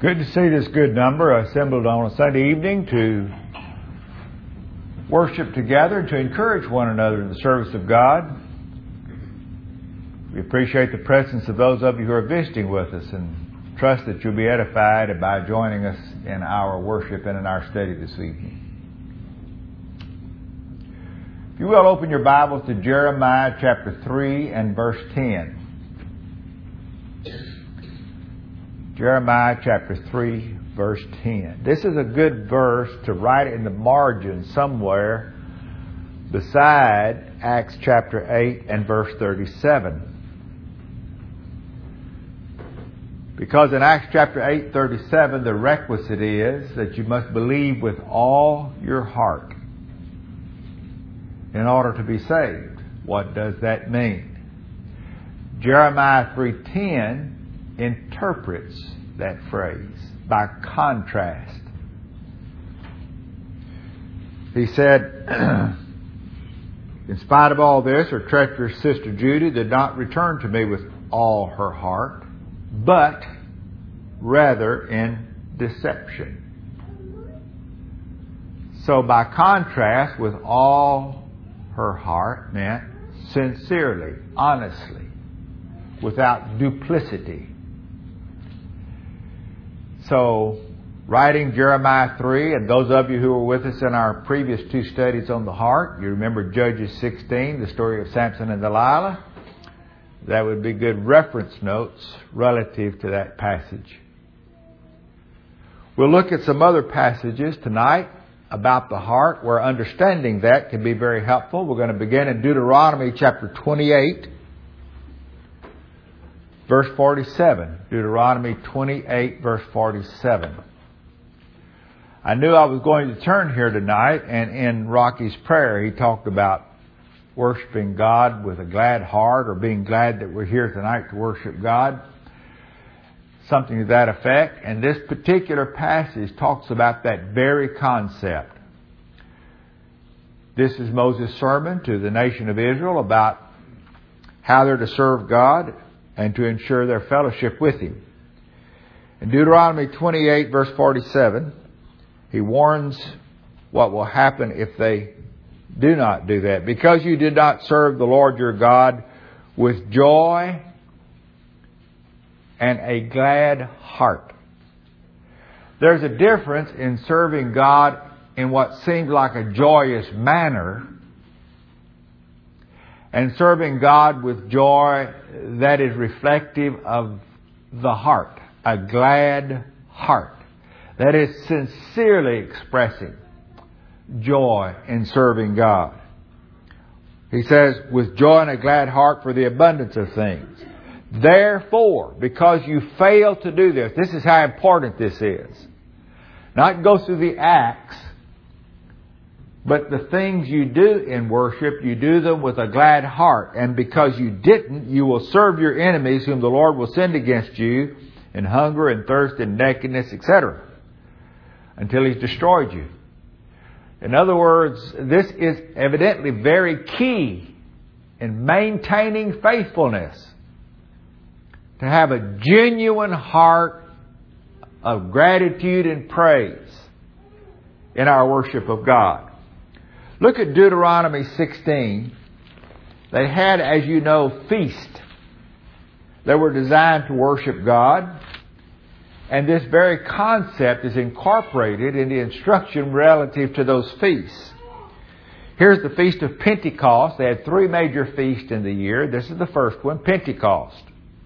Good to see this good number assembled on a Sunday evening to worship together, to encourage one another in the service of God. We appreciate the presence of those of you who are visiting with us and trust that you'll be edified by joining us in our worship and in our study this evening. If you will, open your Bibles to Jeremiah chapter 3 and verse 10. Jeremiah chapter 3, verse 10. This is a good verse to write in the margin somewhere beside Acts chapter 8 and verse 37. Because in Acts chapter 8, 37, the requisite is that you must believe with all your heart in order to be saved. What does that mean? Jeremiah 3:10 interprets that phrase by contrast. He said, in spite of all this, her treacherous sister Judah did not return to me with all her heart, but rather in deception. So by contrast, with all her heart meant sincerely, honestly, without duplicity. So, writing Jeremiah 3, and those of you who were with us in our previous two studies on the heart, you remember Judges 16, the story of Samson and Delilah. That would be good reference notes relative to that passage. We'll look at some other passages tonight about the heart where understanding that can be very helpful. We're going to begin in Deuteronomy chapter 28. Verse 47, Deuteronomy 28, verse 47. I knew I was going to turn here tonight, and in Rocky's prayer, he talked about worshiping God with a glad heart, or being glad that we're here tonight to worship God. Something to that effect. And this particular passage talks about that very concept. This is Moses' sermon to the nation of Israel about how they're to serve God and to ensure their fellowship with Him. In Deuteronomy 28, verse 47, he warns what will happen if they do not do that. Because you did not serve the Lord your God with joy and a glad heart. There's a difference in serving God in what seems like a joyous manner and serving God with joy that is reflective of the heart, a glad heart. That is sincerely expressing joy in serving God. He says, with joy and a glad heart for the abundance of things. Therefore, because you fail to do this, this is how important this is. Not go through the acts, but the things you do in worship, you do them with a glad heart. And because you didn't, you will serve your enemies whom the Lord will send against you in hunger and thirst and nakedness, etc. until He's destroyed you. In other words, this is evidently very key in maintaining faithfulness. To have a genuine heart of gratitude and praise in our worship of God. Look at Deuteronomy 16. They had, as you know, feasts that were designed to worship God. And this very concept is incorporated in the instruction relative to those feasts. Here's the Feast of Pentecost. They had three major feasts in the year. This is the first one, Pentecost.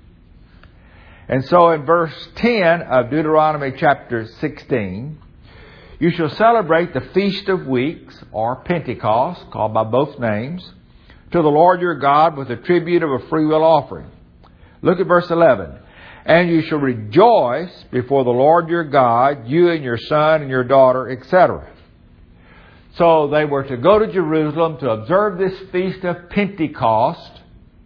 And so in verse 10 of Deuteronomy chapter 16, you shall celebrate the Feast of Weeks, or Pentecost, called by both names, to the Lord your God with a tribute of a freewill offering. Look at verse 11. And you shall rejoice before the Lord your God, you and your son and your daughter, etc. So they were to go to Jerusalem to observe this Feast of Pentecost,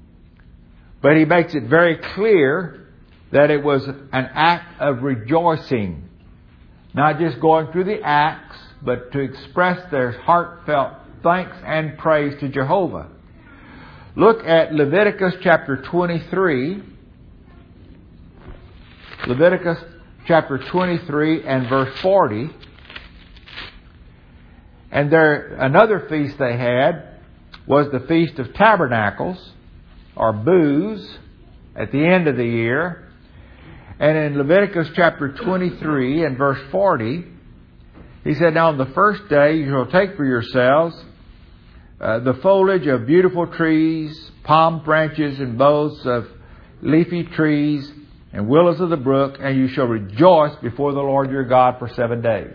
but he makes it very clear that it was an act of rejoicing. Not just going through the acts, but to express their heartfelt thanks and praise to Jehovah. Look at Leviticus chapter 23. Leviticus chapter 23 and verse 40. And there, another feast they had was the Feast of Tabernacles, or Booths, at the end of the year. And in Leviticus chapter 23 and verse 40, he said, "Now on the first day you shall take for yourselves the foliage of beautiful trees, palm branches and boughs of leafy trees, and willows of the brook, and you shall rejoice before the Lord your God for 7 days."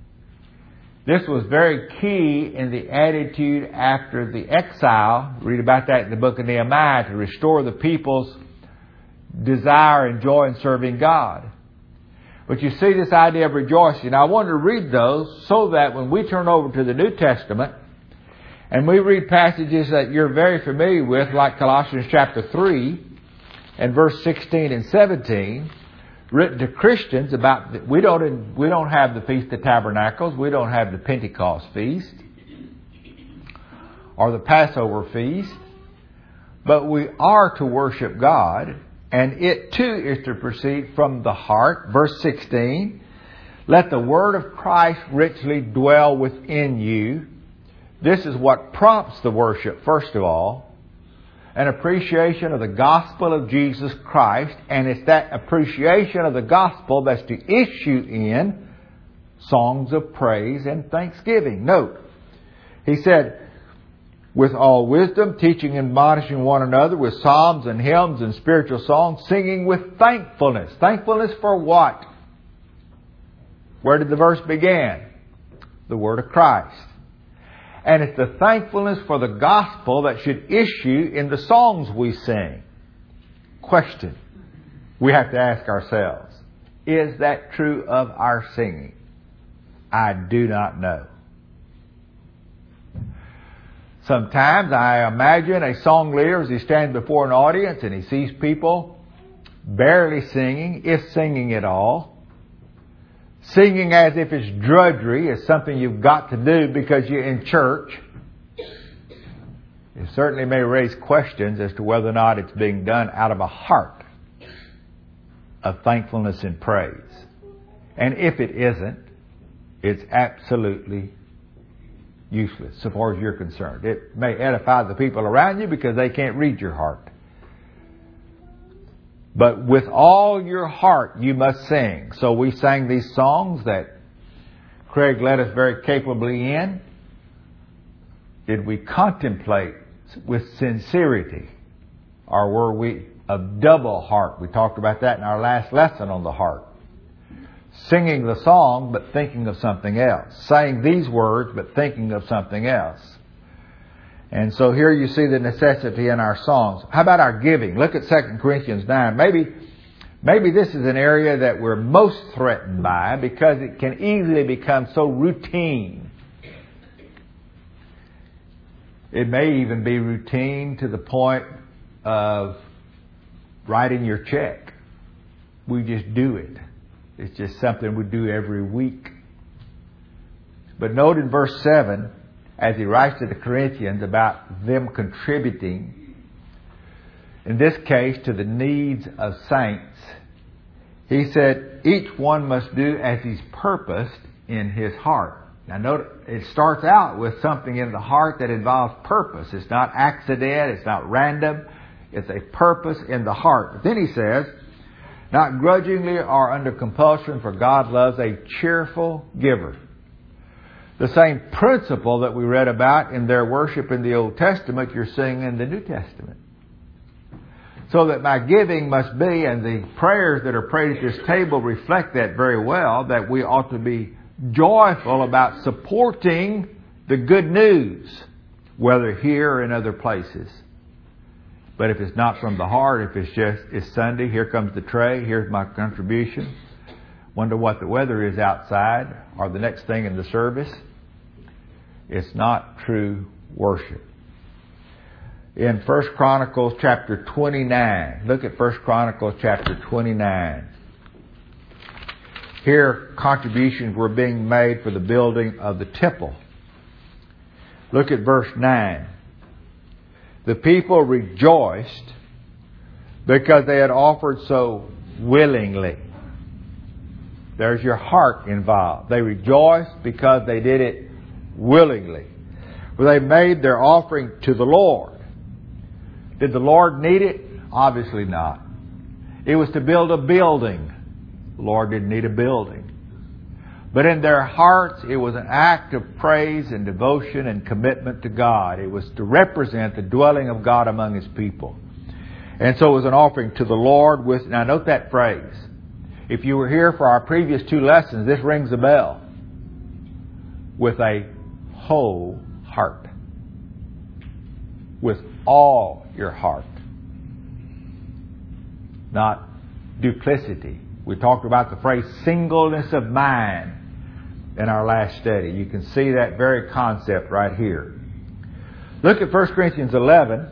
This was very key in the attitude after the exile. Read about that in the book of Nehemiah, to restore the people's desire and joy in serving God. But you see this idea of rejoicing. Now, I wanted to read those so that when we turn over to the New Testament and we read passages that you're very familiar with, like Colossians chapter 3 and verse 16 and 17, written to Christians about, we don't have the Feast of Tabernacles, we don't have the Pentecost feast or the Passover feast, but we are to worship God, and it too is to proceed from the heart. Verse 16, "Let the word of Christ richly dwell within you." This is what prompts the worship, first of all. An appreciation of the gospel of Jesus Christ, and it's that appreciation of the gospel that's to issue in songs of praise and thanksgiving. Note, he said, "With all wisdom, teaching and admonishing one another with psalms and hymns and spiritual songs, singing with thankfulness." Thankfulness for what? Where did the verse begin? The word of Christ. And it's the thankfulness for the gospel that should issue in the songs we sing. Question we have to ask ourselves: is that true of our singing? I do not know. Sometimes I imagine a song leader as he stands before an audience and he sees people barely singing, if singing at all. Singing as if it's drudgery, is something you've got to do because you're in church. It certainly may raise questions as to whether or not it's being done out of a heart of thankfulness and praise. And if it isn't, it's absolutely useless so far as you're concerned. It may edify the people around you because they can't read your heart. But with all your heart you must sing. So we sang these songs that Craig led us very capably in. Did we contemplate with sincerity? Or were we of double heart? We talked about that in our last lesson on the heart. Singing the song but thinking of something else. Saying these words but thinking of something else. And so here you see the necessity in our songs. How about our giving? Look at 2 Corinthians 9. Maybe this is an area that we're most threatened by because it can easily become so routine. It may even be routine to the point of writing your check. We just do it. It's just something we do every week. But note in verse 7, as he writes to the Corinthians about them contributing, in this case to the needs of saints, he said, each one must do as he's purposed in his heart. Now note, it starts out with something in the heart that involves purpose. It's not accident, it's not random, it's a purpose in the heart. But then he says, not grudgingly or under compulsion, for God loves a cheerful giver. The same principle that we read about in their worship in the Old Testament, you're seeing in the New Testament. So that my giving must be, and the prayers that are prayed at this table reflect that very well, that we ought to be joyful about supporting the good news, whether here or in other places. But if it's not from the heart, if it's Sunday, here comes the tray, here's my contribution, wonder what the weather is outside, or the next thing in the service, it's not true worship. In 1 Chronicles chapter 29, look at 1 Chronicles chapter 29. Here, contributions were being made for the building of the temple. Look at verse 9. The people rejoiced because they had offered so willingly. There's your heart involved. They rejoiced because they did it willingly. For they made their offering to the Lord. Did the Lord need it? Obviously not. It was to build a building. The Lord didn't need a building. But in their hearts, it was an act of praise and devotion and commitment to God. It was to represent the dwelling of God among His people. And so it was an offering to the Lord with, now note that phrase. If you were here for our previous 2 lessons, this rings a bell. With a whole heart. With all your heart. Not duplicity. We talked about the phrase singleness of mind in our last study. You can see that very concept right here. Look at 1 Corinthians 11.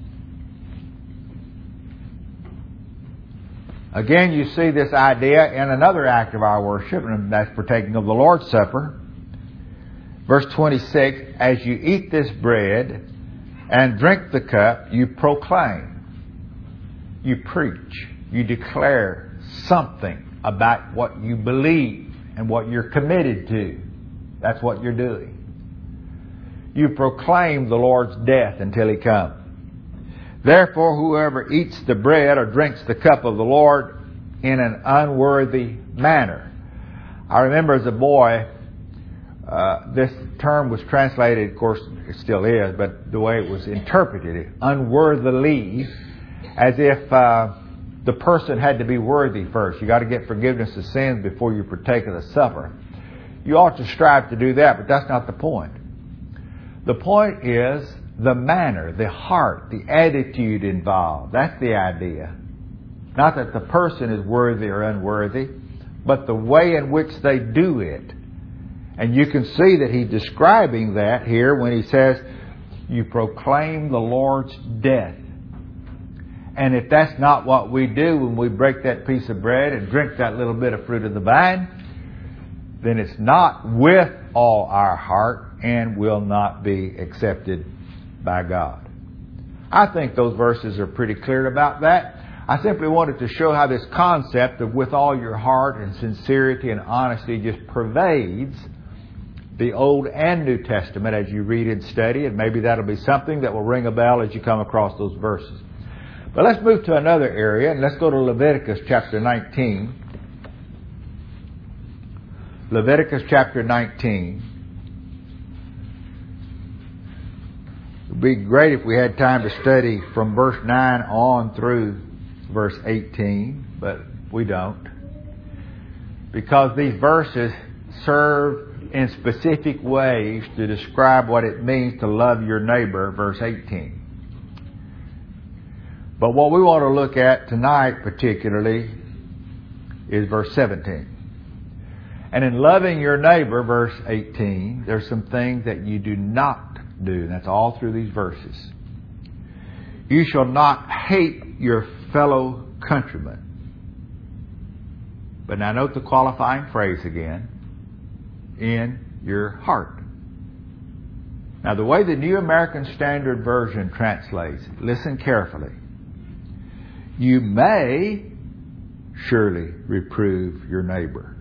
Again, you see this idea in another act of our worship, and that's partaking of the Lord's Supper. Verse 26, as you eat this bread and drink the cup, you proclaim, you preach, you declare something about what you believe and what you're committed to. That's what you're doing. You proclaim the Lord's death until He comes. Therefore, whoever eats the bread or drinks the cup of the Lord in an unworthy manner. I remember as a boy, this term was translated, of course it still is, but the way it was interpreted, unworthily, as if the person had to be worthy first. You got to get forgiveness of sins before you partake of the supper. You ought to strive to do that, but that's not the point. The point is the manner, the heart, the attitude involved. That's the idea. Not that the person is worthy or unworthy, but the way in which they do it. And you can see that he's describing that here when he says, you proclaim the Lord's death. And if that's not what we do when we break that piece of bread and drink that little bit of fruit of the vine, then it's not with all our heart and will not be accepted by God. I think those verses are pretty clear about that. I simply wanted to show how this concept of with all your heart and sincerity and honesty just pervades the Old and New Testament as you read and study, and maybe that'll be something that will ring a bell as you come across those verses. But let's move to another area, and let's go to Leviticus chapter 19. Leviticus chapter 19. It would be great if we had time to study from verse 9 on through verse 18, but we don't. Because these verses serve in specific ways to describe what it means to love your neighbor, verse 18. But what we want to look at tonight particularly is verse 17. And in loving your neighbor, verse 18, there's some things that you do not do. And that's all through these verses. You shall not hate your fellow countrymen. But now note the qualifying phrase again. In your heart. Now the way the New American Standard Version translates, listen carefully. You may surely reprove your neighbor,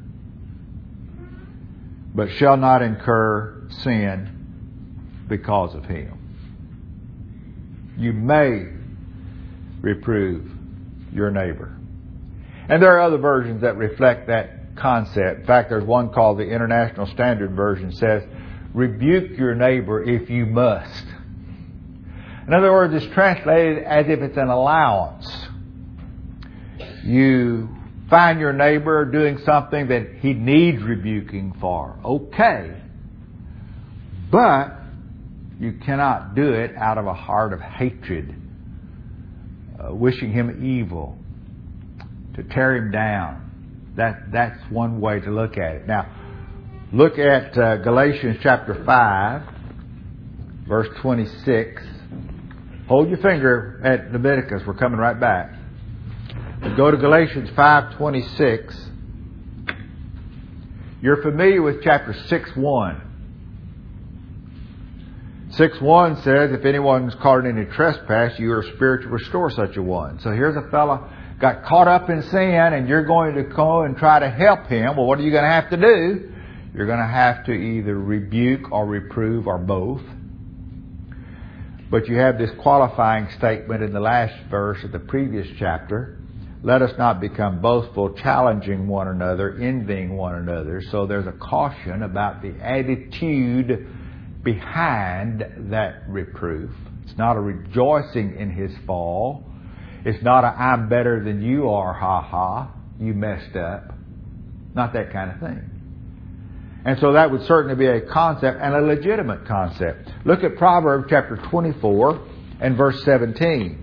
but shall not incur sin because of him. You may reprove your neighbor. And there are other versions that reflect that concept. In fact, there's one called the International Standard Version says, rebuke your neighbor if you must. In other words, it's translated as if it's an allowance. You find your neighbor doing something that he needs rebuking for. Okay. But you cannot do it out of a heart of hatred, wishing him evil, to tear him down. That's one way to look at it. Now, look at Galatians chapter 5, verse 26. Hold your finger at Leviticus. We're coming right back. Go to Galatians 5:26. You're familiar with chapter 6:1. 6:1 says, if anyone is caught in any trespass, you are spiritual, restore such a one. So here's a fellow got caught up in sin and you're going to go and try to help him, well, what are you going to have to do? You're going to have to either rebuke or reprove or both. But you have this qualifying statement in the last verse of the previous chapter. Let us not become boastful, challenging one another, envying one another. So there's a caution about the attitude behind that reproof. It's not a rejoicing in his fall. It's not a I'm better than you are, ha ha, you messed up. Not that kind of thing. And so that would certainly be a concept, and a legitimate concept. Look at Proverbs chapter 24 and verse 17.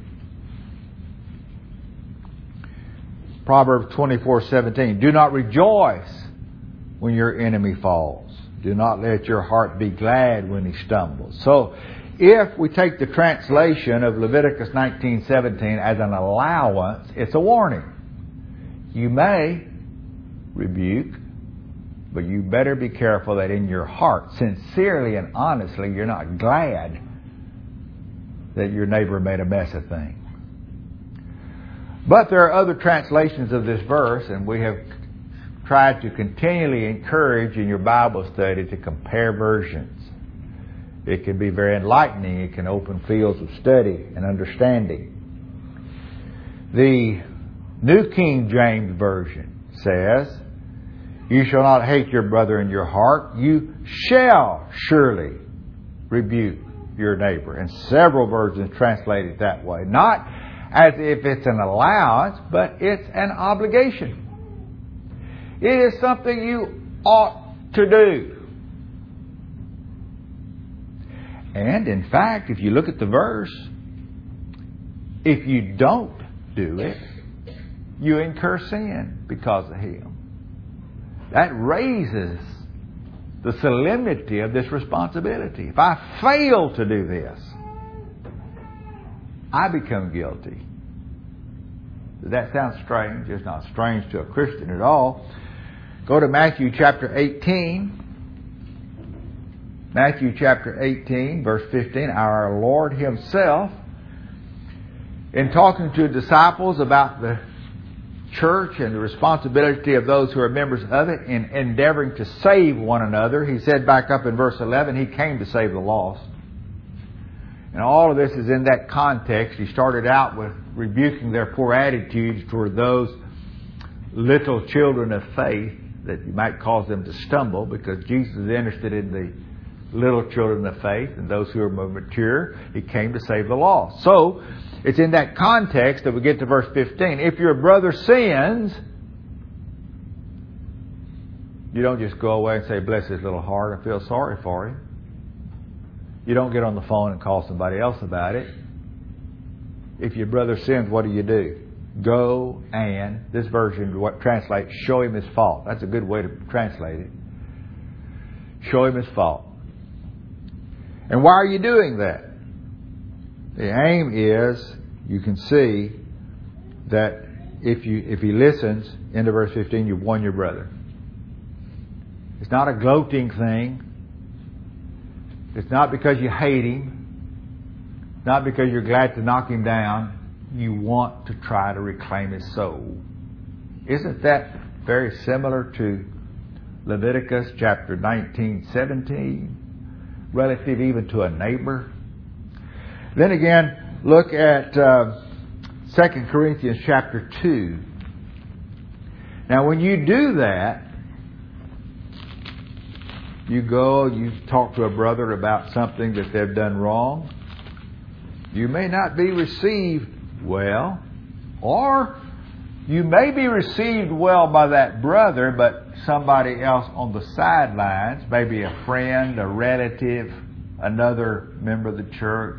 Proverbs 24:17. Do not rejoice when your enemy falls. Do not let your heart be glad when he stumbles. So, if we take the translation of Leviticus 19:17 as an allowance, it's a warning. You may rebuke, but you better be careful that in your heart, sincerely and honestly, you're not glad that your neighbor made a mess of things. But there are other translations of this verse, and we have tried to continually encourage in your Bible study to compare versions. It can be very enlightening. It can open fields of study and understanding. The New King James Version says, you shall not hate your brother in your heart. You shall surely rebuke your neighbor. And several versions translate it that way. Not as if it's an allowance, but it's an obligation. It is something you ought to do. And in fact, if you look at the verse, if you don't do it, you incur sin because of him. That raises the solemnity of this responsibility. If I fail to do this, I become guilty. Does that sound strange? It's not strange to a Christian at all. Go to Matthew chapter 18. Matthew chapter 18, verse 15. Our Lord Himself, in talking to disciples about the church and the responsibility of those who are members of it in endeavoring to save one another, He said back up in verse 11, He came to save the lost. And all of this is in that context. He started out with rebuking their poor attitudes toward those little children of faith that you might cause them to stumble, because Jesus is interested in the little children of faith and those who are more mature. He came to save the lost. So, it's in that context that we get to verse 15. If your brother sins, you don't just go away and say, bless his little heart, I feel sorry for him. You don't get on the phone and call somebody else about it. If your brother sins, what do? Go and, this version what translates, show him his fault. That's a good way to translate it. Show him his fault. And why are you doing that? The aim is, you can see that if he listens, into verse 15, you've won your brother. It's not a gloating thing. It's not because you hate him. Not because you're glad to knock him down. You want to try to reclaim his soul. Isn't that very similar to Leviticus chapter 19:17? Relative even to a neighbor. Then again, look at 2 Corinthians chapter 2. Now when you do that, you go, you talk to a brother about something that they've done wrong. You may not be received well, or you may be received well by that brother, but somebody else on the sidelines, maybe a friend, a relative, another member of the church,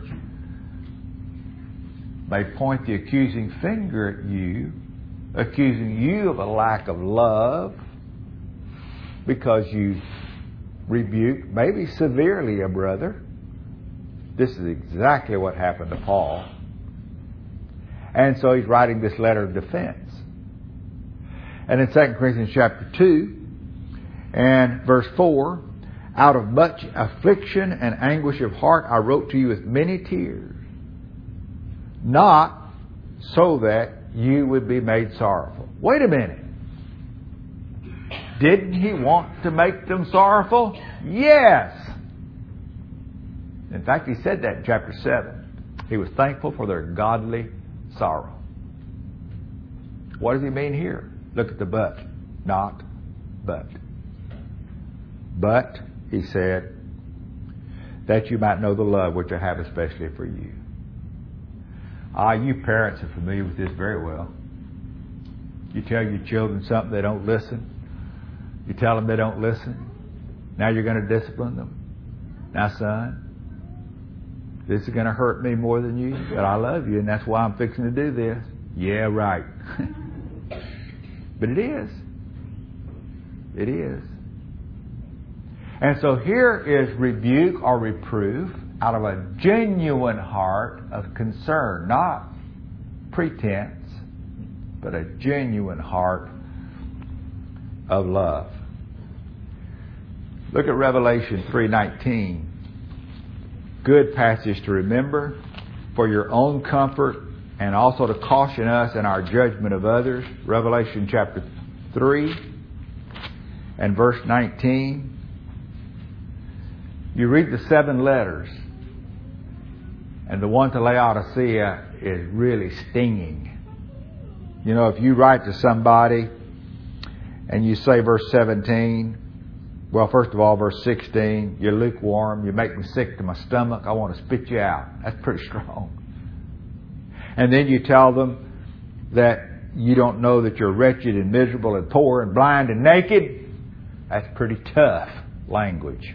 may point the accusing finger at you, accusing you of a lack of love because you rebuked, maybe severely, a brother. This is exactly what happened to Paul. And so he's writing this letter of defense. And in 2 Corinthians chapter 2 and verse 4, out of much affliction and anguish of heart I wrote to you with many tears, not so that you would be made sorrowful. Wait a minute. Didn't He want to make them sorrowful? Yes. In fact, He said that in chapter 7. He was thankful for their godly sorrow. What does He mean here? Look at the but. Not but. But, He said, that you might know the love which I have especially for you. You parents are familiar with this very well. You tell your children something, they don't listen. You tell them they don't listen. Now you're going to discipline them. Now, son, this is going to hurt me more than you, but I love you, and that's why I'm fixing to do this. Yeah, right. But it is. It is. And so here is rebuke or reproof out of a genuine heart of concern, not pretense, but a genuine heart of love. Look at Revelation 3:19. Good passage to remember for your own comfort and also to caution us in our judgment of others. Revelation chapter 3 and verse 19. You read the 7 letters, and the one to Laodicea is really stinging. You know, if you write to somebody and you say verse 17, well, first of all, verse 16, you're lukewarm, you make me sick to my stomach, I want to spit you out. That's pretty strong. And then you tell them that you don't know that you're wretched and miserable and poor and blind and naked. That's pretty tough language.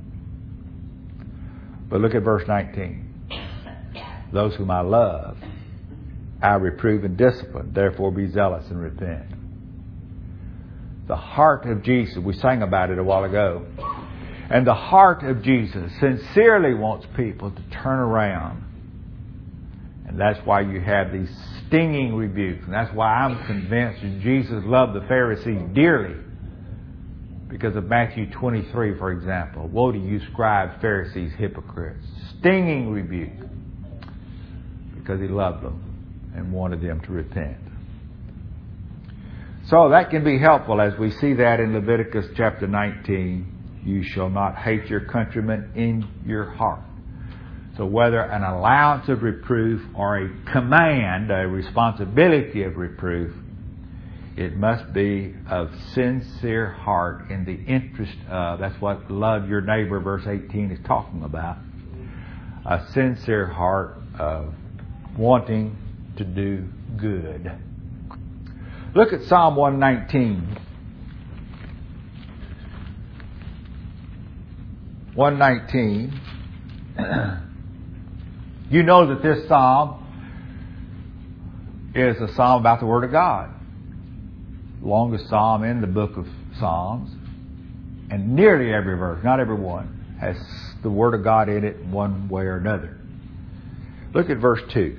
But look at verse 19. Those whom I love, I reprove and discipline. Therefore be zealous and repent. The heart of Jesus, we sang about it a while ago. And the heart of Jesus sincerely wants people to turn around. And that's why you have these stinging rebukes. And that's why I'm convinced that Jesus loved the Pharisees dearly. Because of Matthew 23, for example. Woe to you, scribes, Pharisees, hypocrites. Stinging rebuke. Because He loved them and wanted them to repent. So that can be helpful as we see that in Leviticus chapter 19. You shall not hate your countrymen in your heart. So whether an allowance of reproof or a command, a responsibility of reproof, it must be of sincere heart in the interest of, that's what love your neighbor, verse 18, is talking about. A sincere heart of wanting to do good. Look at Psalm 119. 119. You know that this psalm is a psalm about the Word of God. Longest psalm in the book of Psalms. And nearly every verse, not every one, has the Word of God in it in one way or another. Look at verse 2.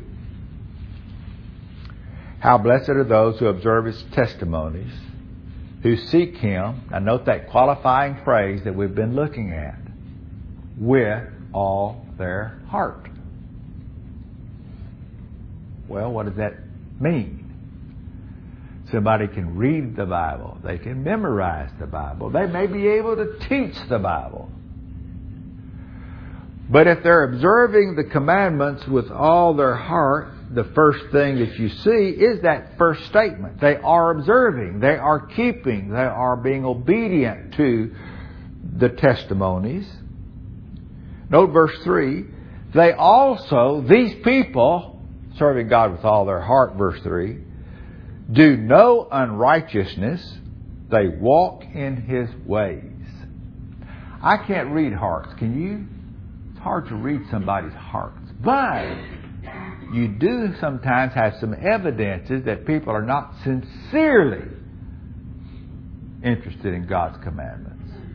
How blessed are those who observe His testimonies, who seek Him. Now note that qualifying phrase that we've been looking at. With all their heart. Well, what does that mean? Somebody can read the Bible. They can memorize the Bible. They may be able to teach the Bible. But if they're observing the commandments with all their heart, the first thing that you see is that first statement. They are observing. They are keeping. They are being obedient to the testimonies. Note verse 3. They also, these people, serving God with all their heart, verse 3, do no unrighteousness. They walk in His ways. I can't read hearts. Can you? It's hard to read somebody's hearts. But you do sometimes have some evidences that people are not sincerely interested in God's commandments.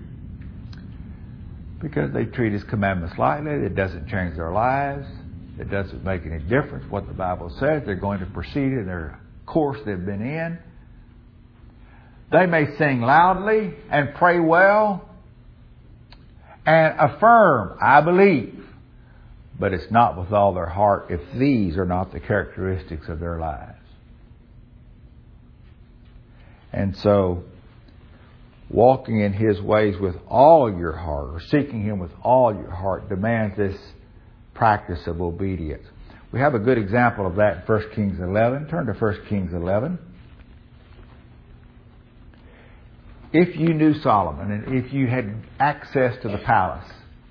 Because they treat His commandments lightly. It doesn't change their lives. It doesn't make any difference what the Bible says. They're going to proceed in their course they've been in. They may sing loudly and pray well and affirm, I believe. But it's not with all their heart if these are not the characteristics of their lives. And so, walking in His ways with all your heart, or seeking Him with all your heart, demands this practice of obedience. We have a good example of that in 1 Kings 11. Turn to 1 Kings 11. If you knew Solomon, and if you had access to the palace,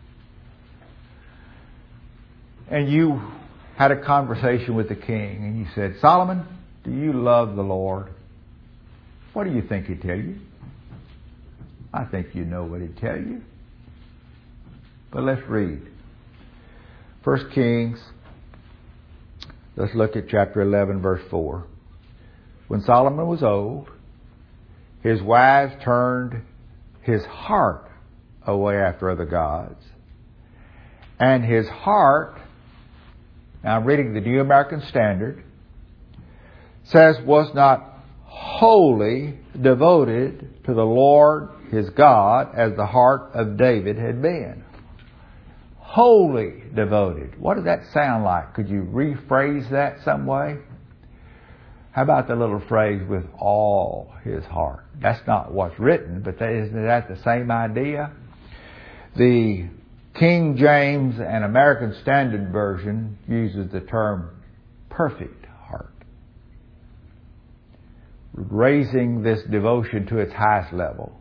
and you had a conversation with the king, and you said, Solomon, do you love the Lord? What do you think he'd tell you? I think you know what he'd tell you. But let's read. 1 Kings, let's look at chapter 11, verse 4. When Solomon was old, his wives turned his heart away after other gods. And his heart, now I'm reading the New American Standard, says was not wholly devoted to the Lord his God as the heart of David had been. Wholly devoted. What does that sound like? Could you rephrase that some way? How about the little phrase, with all his heart? That's not what's written, but isn't that the same idea? The King James and American Standard Version uses the term perfect heart, raising this devotion to its highest level.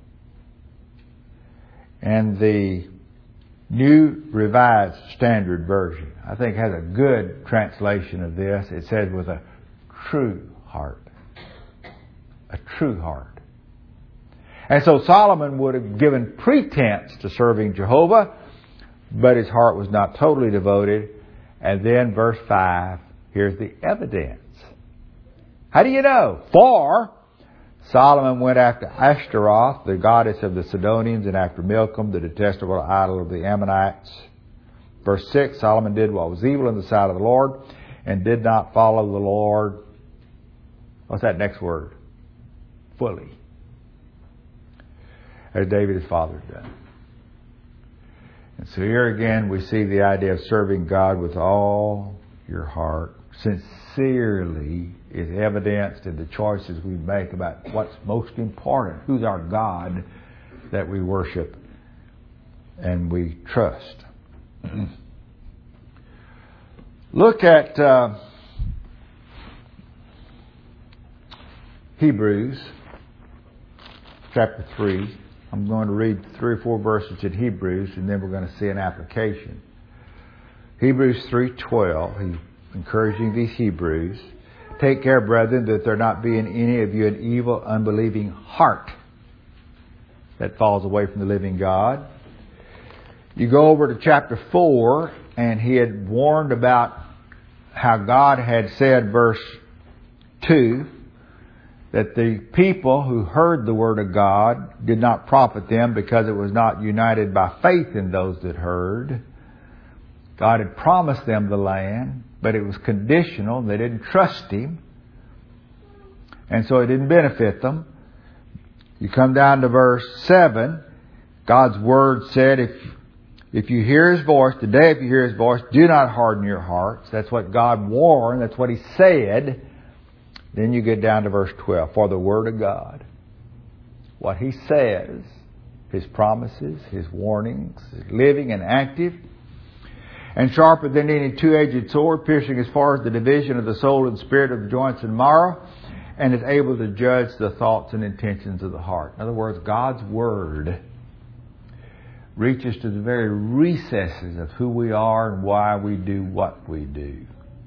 And the New Revised Standard Version, I think, has a good translation of this. It says, with a true heart. A true heart. And so Solomon would have given pretense to serving Jehovah, but his heart was not totally devoted. And then verse 5, here's the evidence. How do you know? For Solomon went after Ashtaroth, the goddess of the Sidonians, and after Milcom, the detestable idol of the Ammonites. Verse 6, Solomon did what was evil in the sight of the Lord, and did not follow the Lord. What's that next word? Fully. As David his father had done. And so here again we see the idea of serving God with all your heart, sincerely, is evidenced in the choices we make about what's most important, who's our God that we worship and we trust. Look at Hebrews chapter 3. I'm going to read 3 or 4 verses in Hebrews, and then we're going to see an application. Hebrews 3:12, he's encouraging these Hebrews. Take care, brethren, that there not be in any of you an evil, unbelieving heart that falls away from the living God. You go over to chapter 4, and he had warned about how God had said, verse 2, that the people who heard the word of God did not profit them because it was not united by faith in those that heard. God had promised them the land, but it was conditional. They didn't trust Him. And so it didn't benefit them. You come down to verse 7. God's word said, if you hear His voice, today if you hear His voice, do not harden your hearts. That's what God warned. That's what He said. Then you get down to verse 12. For the word of God, what He says, His promises, His warnings, living and active, and sharper than any two-edged sword, piercing as far as the division of the soul and spirit, of the joints and marrow, and is able to judge the thoughts and intentions of the heart. In other words, God's Word reaches to the very recesses of who we are and why we do what we do.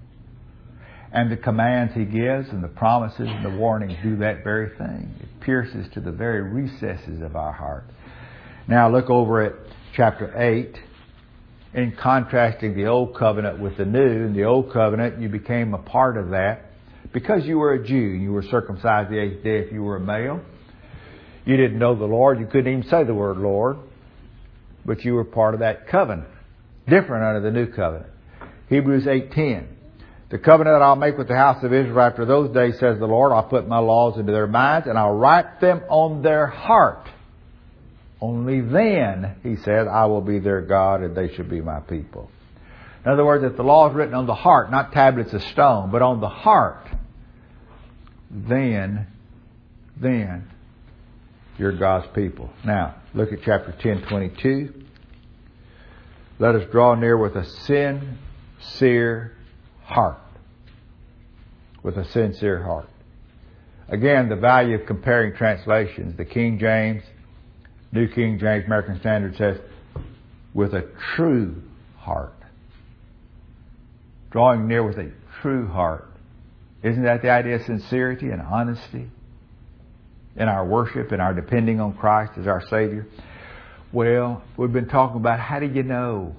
And the commands He gives and the promises and the warnings do that very thing. It pierces to the very recesses of our heart. Now look over at chapter 8. In contrasting the Old Covenant with the New, in the Old Covenant you became a part of that because you were a Jew. You were circumcised the 8th day if you were a male. You didn't know the Lord. You couldn't even say the word Lord. But you were part of that covenant. Different under the New Covenant. Hebrews 8:10. The covenant that I'll make with the house of Israel after those days, says the Lord, I'll put my laws into their minds and I'll write them on their heart. Only then, He said, I will be their God and they shall be my people. In other words, if the law is written on the heart, not tablets of stone, but on the heart, then then you're God's people. Now, look at chapter 10:22. Let us draw near with a sincere heart. With a sincere heart. Again, the value of comparing translations. The King James, New King James American Standard says, with a true heart. Drawing near with a true heart. Isn't that the idea of sincerity and honesty in our worship and our depending on Christ as our Savior? Well, we've been talking about how do you know?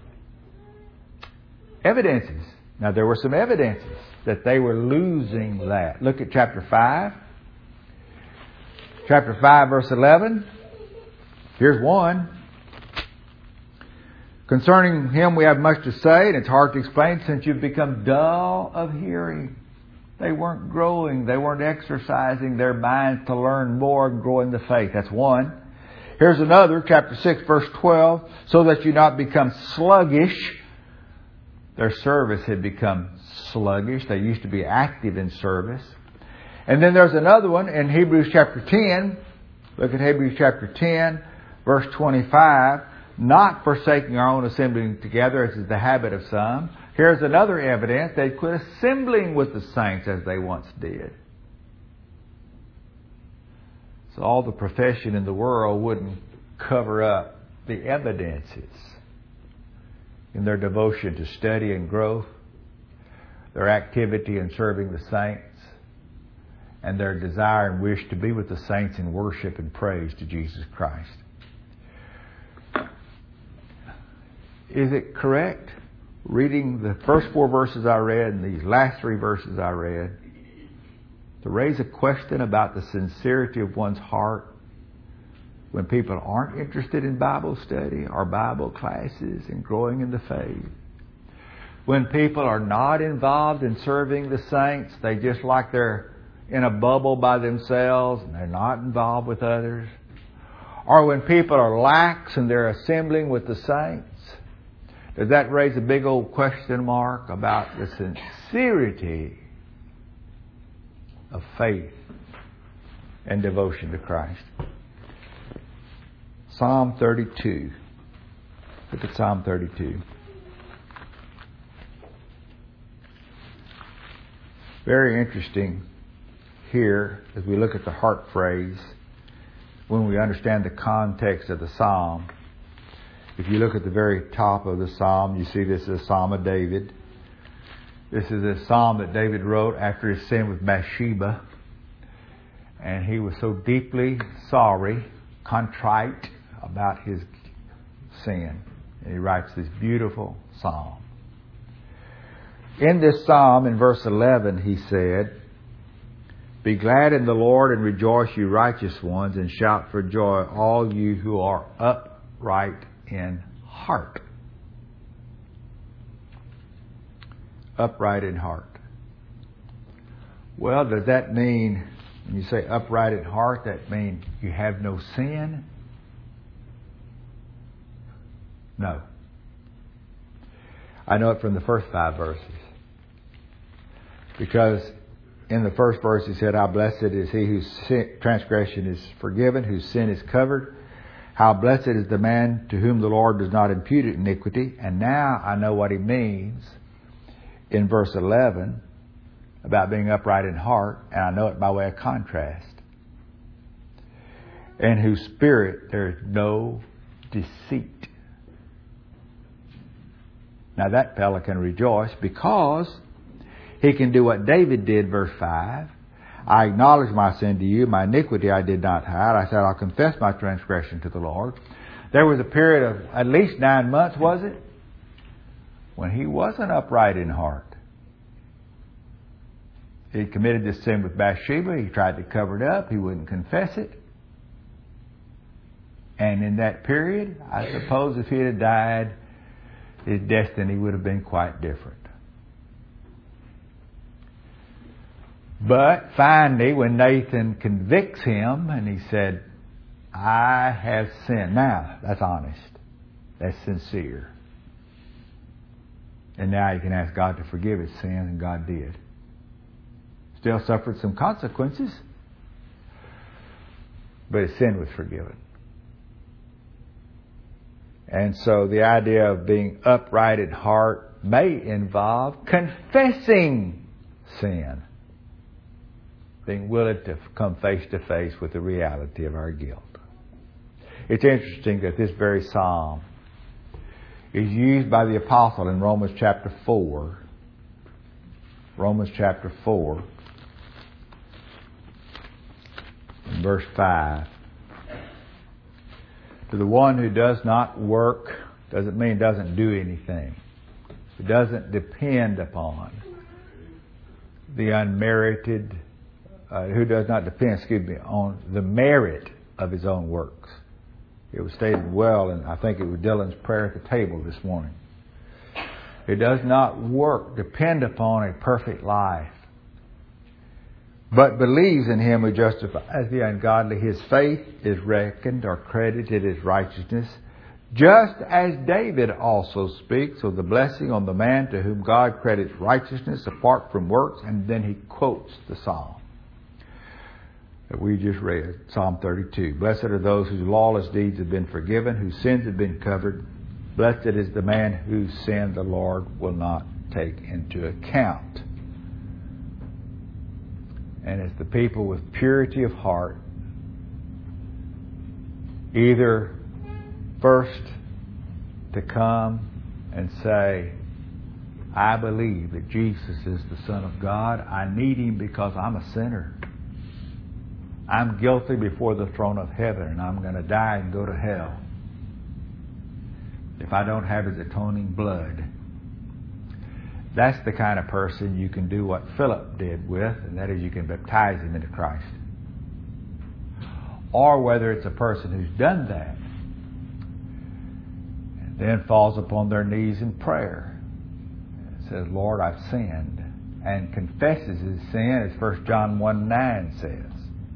Evidences. Now, there were some evidences that they were losing that. Look at chapter 5. Chapter 5, verse 11. Here's one. Concerning him we have much to say, and it's hard to explain since you've become dull of hearing. They weren't growing. They weren't exercising their minds to learn more and grow in the faith. That's one. Here's another, chapter 6, verse 12. So that you not become sluggish. Their service had become sluggish. They used to be active in service. And then there's another one in Hebrews chapter 10. Look at Hebrews chapter 10, verse 25. Not forsaking our own assembling together, as is the habit of some. Here's another evidence. They quit assembling with the saints as they once did. So all the profession in the world wouldn't cover up the evidences in their devotion to study and growth, their activity in serving the saints, and their desire and wish to be with the saints in worship and praise to Jesus Christ. Is it correct, reading the first 4 verses I read and these last 3 verses I read, to raise a question about the sincerity of one's heart when people aren't interested in Bible study or Bible classes and growing in the faith? When people are not involved in serving the saints, they just like they're in a bubble by themselves and they're not involved with others. Or when people are lax and they're assembling with the saints, does that raise a big old question mark about the sincerity of faith and devotion to Christ? Psalm 32. Look at Psalm 32. Very interesting here as we look at the heart phrase, when we understand the context of the psalm. If you look at the very top of the psalm, you see this is a psalm of David. This is a psalm that David wrote after his sin with Bathsheba. And he was so deeply sorry, contrite about his sin. And he writes this beautiful psalm. In this psalm, in verse 11, he said, "Be glad in the Lord and rejoice, you righteous ones, and shout for joy, all you who are upright in heart." Upright in heart. Well, does that mean, when you say upright in heart, that mean you have no sin? No. I know it from the first 5 verses. Because in the first verse he said, "How blessed is he whose transgression is forgiven, whose sin is covered. How blessed is the man to whom the Lord does not impute iniquity." And now I know what he means in verse 11 about being upright in heart, and I know it by way of contrast. "In whose spirit there is no deceit." Now that fellow can rejoice because he can do what David did, verse 5. "I acknowledge my sin to you, my iniquity I did not hide. I said, I'll confess my transgression to the Lord." There was a period of at least 9 months, was it, when he wasn't upright in heart. He committed this sin with Bathsheba. He tried to cover it up. He wouldn't confess it. And in that period, I suppose if he had died, his destiny would have been quite different. But finally, when Nathan convicts him and he said, "I have sinned." Now, that's honest. That's sincere. And now he can ask God to forgive his sins, and God did. Still suffered some consequences. but his sin was forgiven. And so the idea of being upright in heart may involve confessing sin, being willing to come face to face with the reality of our guilt. It's interesting that this very psalm is used by the apostle in Romans chapter 4. Romans chapter 4, verse 5. To the one who does not work doesn't mean doesn't do anything. It doesn't depend upon the unmerited, who does not depend, on the merit of his own works. It was stated well, and I think it was Dylan's prayer at the table this morning. It does not depend upon a perfect life, but believes in him who justifies the ungodly. His faith is reckoned or credited as righteousness, just as David also speaks of the blessing on the man to whom God credits righteousness apart from works, and then he quotes the psalm that we just read, Psalm 32. Blessed are those whose lawless deeds have been forgiven, whose sins have been covered. Blessed is the man whose sin the Lord will not take into account. And it's the people with purity of heart, either first to come and say, I believe that Jesus is the Son of God. I need Him because I'm a sinner. I'm guilty before the throne of heaven, and I'm going to die and go to hell if I don't have His atoning blood. That's the kind of person you can do what Philip did with, and that is you can baptize him into Christ. Or whether it's a person who's done that and then falls upon their knees in prayer and says, Lord, I've sinned, and confesses his sin, as 1 John 1:9 says.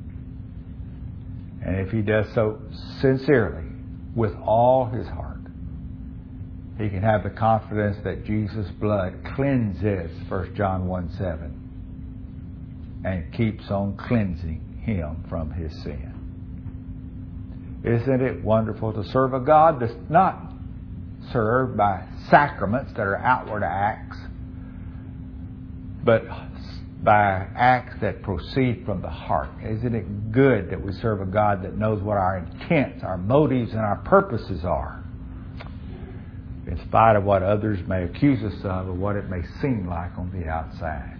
And if he does so sincerely, with all his heart, he can have the confidence that Jesus' blood cleanses, 1 John 1:7, and keeps on cleansing him from his sin. Isn't it wonderful to serve a God that's not served by sacraments that are outward acts, but by acts that proceed from the heart? Isn't it good that we serve a God that knows what our intents, our motives, and our purposes are, in spite of what others may accuse us of or what it may seem like on the outside?